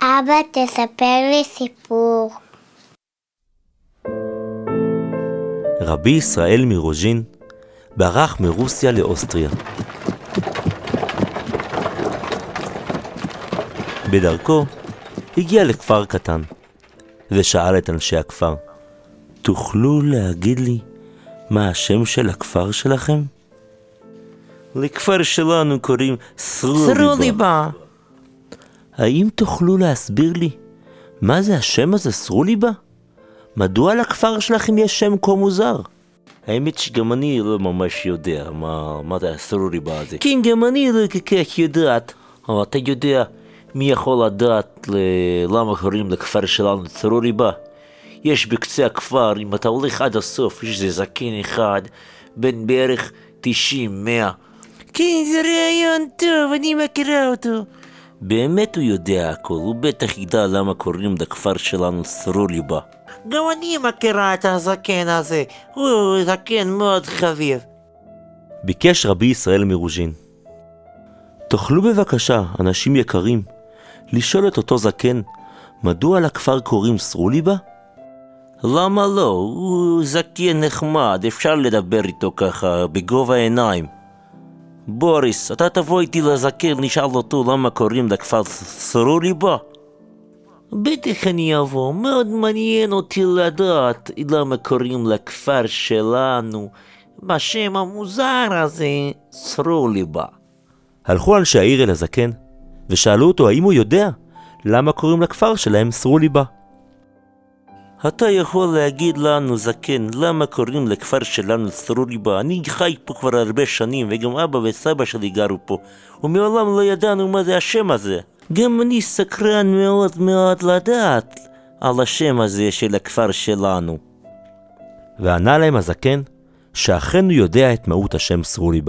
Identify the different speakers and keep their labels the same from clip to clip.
Speaker 1: אבא, תספר לי סיפור.
Speaker 2: רבי ישראל מרוז'ין ברח מרוסיה לאוסטריה. בדרכו הגיע לכפר קטן ושאל את אנשי הכפר, תוכלו להגיד לי מה השם של הכפר שלכם? לכפר שלנו קוראים סרוליבה. האם תוכלו להסביר לי מה זה השם הזה סרוליבה? מדוע לכפר שלכם יש שם כה מוזר? האמת שגם אני לא ממש יודע מה זה הסרוליבה הזה. כן, גם אני לא כל כך יודעת. אבל אתה יודע מי יכול לדעת למה קוראים לכפר שלנו סרוליבה? יש בקצה הכפר, אם אתה הולך עד הסוף, יש איזה זקן אחד, בין בערך 90-100. כן, זה רעיון טוב, אני מכירה אותו. באמת הוא יודע הכל, הוא בטח ידע למה קוראים לכפר שלנו סרוליבה. גם אני מכירה את הזקן הזה, הוא זקן מאוד חביב. ביקש רבי ישראל מרוז'ין, תוכלו בבקשה, אנשים יקרים, לשאול את אותו זקן, מדוע לכפר קוראים סרוליבה? למה לא? הוא זקן נחמד, אפשר לדבר איתו ככה, בגובה העיניים. בוריס, אתה תבוא איתי לזקן, נשאל אותו למה קוראים לכפר סרוליבה? בטח אני אבוא, מאוד מעניין אותי לדעת למה קוראים לכפר שלנו בשם המוזר הזה סרוליבה. הלכו אנשי העיר אל הזקן ושאלו אותו האם הוא יודע למה קוראים לכפר שלהם סרוליבה. אתה יכול להגיד לנו זקן למה קוראים לכפר שלנו סרוליבה? אני חי פה כבר הרבה שנים וגם אבא וסבא שלי גרו פה ומעולם לא ידענו מה זה השם הזה. גם אני סקרן מאוד מאוד לדעת על השם הזה של הכפר שלנו. וענה להם הזקן שאכן הוא יודע את מהות השם סרוליבה.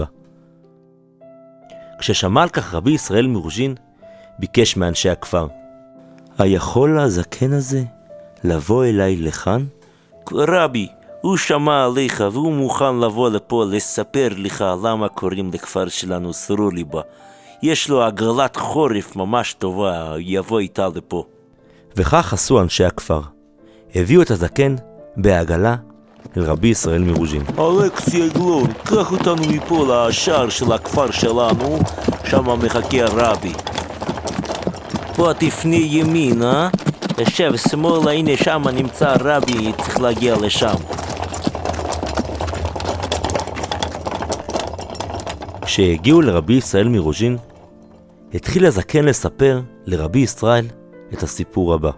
Speaker 2: כששמע על כך רבי ישראל מרוז'ין ביקש מאנשי הכפר, היכול הזקן הזה לבוא אליי לכאן? רבי, הוא שמע עליך והוא מוכן לבוא לפה לספר לך למה קוראים לכפר שלנו סרוליבה. יש לו עגלת חורף ממש טובה, יבוא איתה לפה. וכך עשו אנשי הכפר. הביאו את הזקן בעגלה אל רבי ישראל מרוז'ין. אלכסי עגלון, קח אותנו מפה לשער של הכפר שלנו, שם מחכה הרבי. פה תפני ימין, תשב שמאלה, הנה שם נמצא הרבי, צריך להגיע לשם. כשהגיעו לרבי ישראל מרוז'ין, התחיל הזקן לספר לרבי ישראל את הסיפור הבא.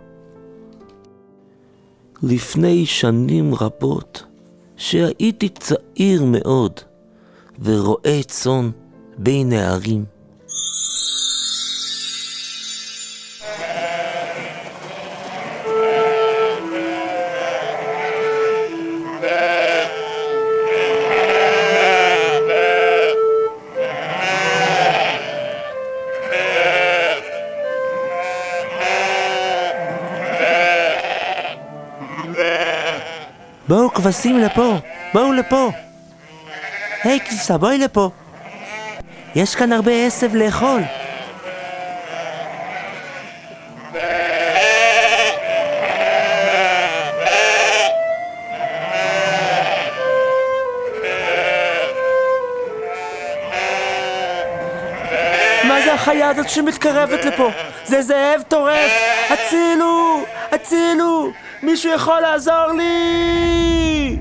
Speaker 2: לפני שנים רבות, שהייתי צעיר מאוד ורואה צאן בין הערים, בואו כבשים לפה, בואו לפה. היי כבשה, בואי לפה. יש כאן הרבה עשב לאכול. מה זה החיה הזאת שמתקרבת לפה? זה זאב טורף. הצילו, הצילו. מישהו יכול לעזור לי?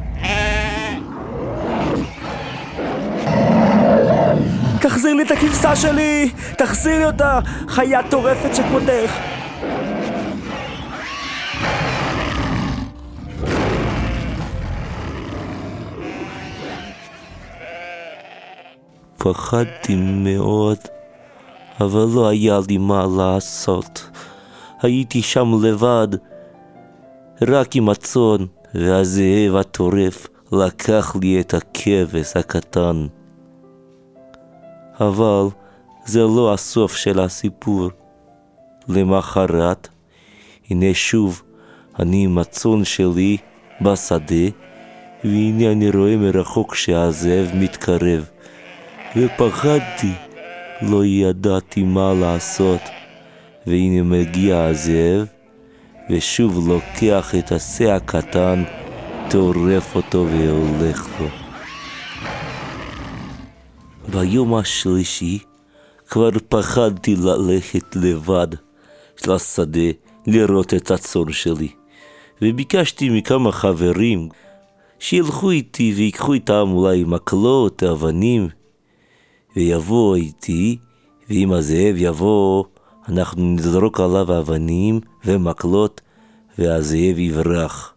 Speaker 2: תחזיר לי את הכבשה שלי, תחזיר לי אותה, חיה טורפת שכמותך. פחדתי מאוד, אבל לא היה לי מה לעשות. הייתי שם לבד, רק עם הצאן, והזאב הטורף לקח לי את הכבש הקטן. אבל זה לא הסוף של הסיפור. למחרת, הנה שוב, אני עם הצאן שלי בשדה, והנה אני רואה מרחוק שהזאב מתקרב. ופחדתי, לא ידעתי מה לעשות, והנה מגיע הזאב, ושוב לוקח את השה הקטן, טורף אותו והולך לו. ביום השלישי כבר פחדתי ללכת לבד לשדה לראות את הצאן שלי, וביקשתי מכמה חברים שילכו איתי ויקחו איתם אולי מקלות, אבנים, ויבואו איתי, ואם הזאב יבוא אנחנו נזרוק עליו אבנים ומקלות והזאב יברח.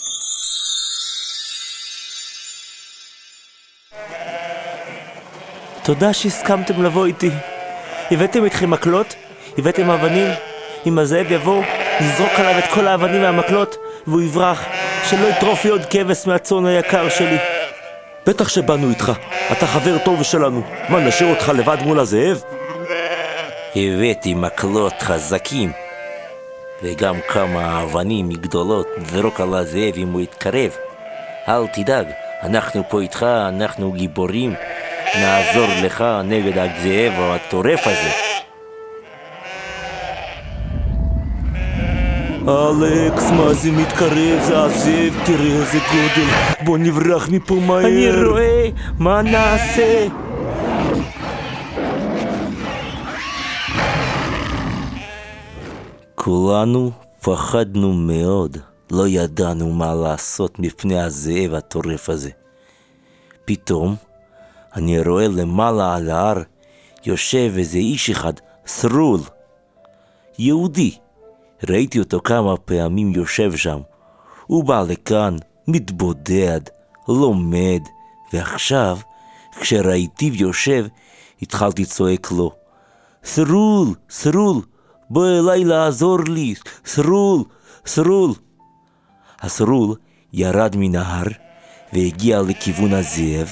Speaker 2: תודה שהסכמתם לבוא איתי. הבאתם איתכם מקלות, הבאתם אבנים. אם הזאב יבוא, נזרוק עליו את כל האבנים והמקלות והוא יברח, שלא יטרוף לי עוד כבש מהצאן היקר שלי. בטח שבאנו איתך, אתה חבר טוב שלנו. מה, נשאיר אותך לבד מול הזאב? הבאתי מקלות חזקים וגם כמה אבנים גדולות לזרוק על הזאב אם הוא יתקרב. אל תדאג, אנחנו פה איתך, אנחנו גיבורים, נעזור לך נגד הזאב הטורף הזה. אלכס, מה זה מתקרב? זה הזאב, תראה איזה גודל. בוא נברח מפה מהר. אני רואה, מה נעשה? כולנו פחדנו מאוד, לא ידענו מה לעשות מפני הזאב הטורף הזה. פתאום אני רואה למעלה על ההר יושב איזה איש אחד, סרול, יהודי. ראיתי אותו כמה פעמים יושב שם. הוא בא לכאן, מתבודד, לומד, ועכשיו כשראיתיו יושב התחלתי צועק לו, סרול, סרול, בוא אליי לעזור לי, סרול, סרול. הסרול ירד מן ההר והגיע לכיוון הזאב.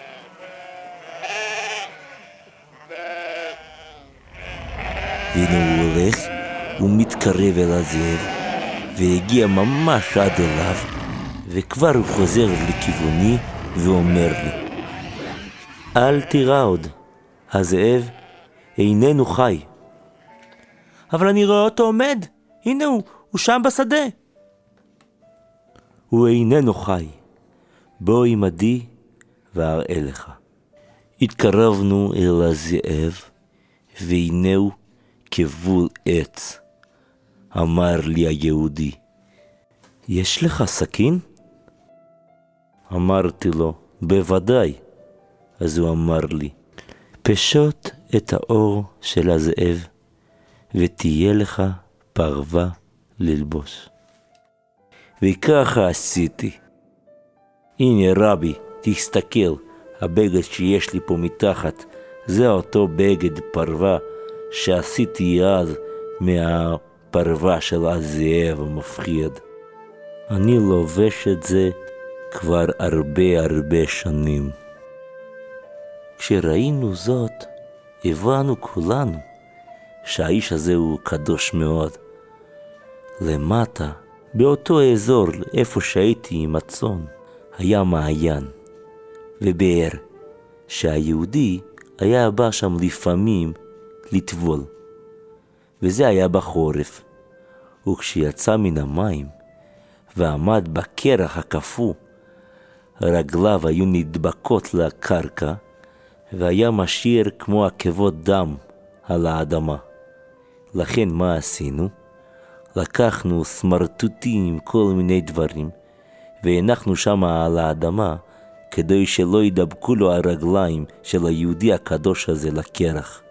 Speaker 2: והנה הוא הולך, הוא מתקרב אל הזאב והגיע ממש עד אליו, וכבר הוא חוזר לכיווני ואומר לי, אל תירא עוד, הזאב איננו חי. אבל אני רואה אותו עומד, הנה הוא שם בשדה. הוא איננו חי, בוא עמדי ואראה לך. התקרבנו אל הזאב, והנה הוא כבול עץ. אמר לי היהודי, יש לך סכין? אמרתי לו, בוודאי. אז הוא אמר לי, פשוט את האור של הזאב, ותהיה לך פרווה ללבוש. וככה עשיתי. הנה רבי, תסתכל, הבגד שיש לי פה מתחת, זה אותו בגד פרווה שעשיתי אז מהפרווה של הזאב המפחיד. אני לובש את זה כבר הרבה שנים. כשראינו זאת, הבנו כולנו שהאיש הזה הוא קדוש מאוד. למטה, באותו אזור איפה שהייתי עם הצאן, היה מעיין ובאר שהיהודי היה בא שם לפעמים לטבול, וזה היה בחורף. וכשיצא מן המים ועמד בקרח הקפוא, רגליו היו נדבקות לקרקע והיה משאיר כמו עקבות דם על האדמה. לכן מה עשינו? לקחנו סמרטוטים עם כל מיני דברים והנחנו שם על האדמה כדי שלא ידבקו לו הרגליים של היהודי הקדוש הזה לקרח.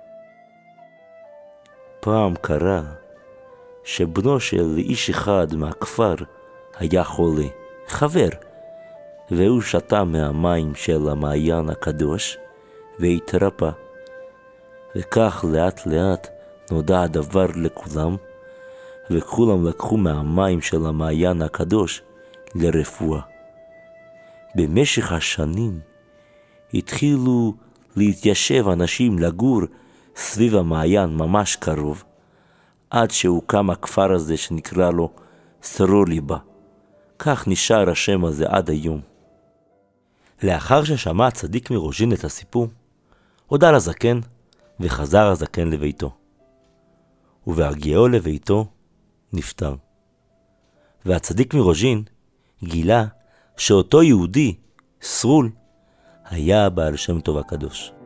Speaker 2: פעם קרה שבנו של איש אחד מהכפר היה חולה, חבר, והוא שתה מהמים של המעיין הקדוש והתרפא. וכך לאט לאט נודע הדבר לכולם, וכולם לקחו מהמים של המעיין הקדוש לרפואה. במשך השנים התחילו להתיישב אנשים לגור סביב המעיין ממש קרוב, עד שהוקם הכפר הזה שנקרא לו סרוליבה. כך נשאר השם הזה עד היום. לאחר ששמע הצדיק מרוז'ין את הסיפור, הודה לזקן וחזר הזקן לביתו. ובהגיעו לביתו נפטר. והצדיק מרוז'ין גילה שאותו יהודי, סרול, היה בעל שם טוב הקדוש.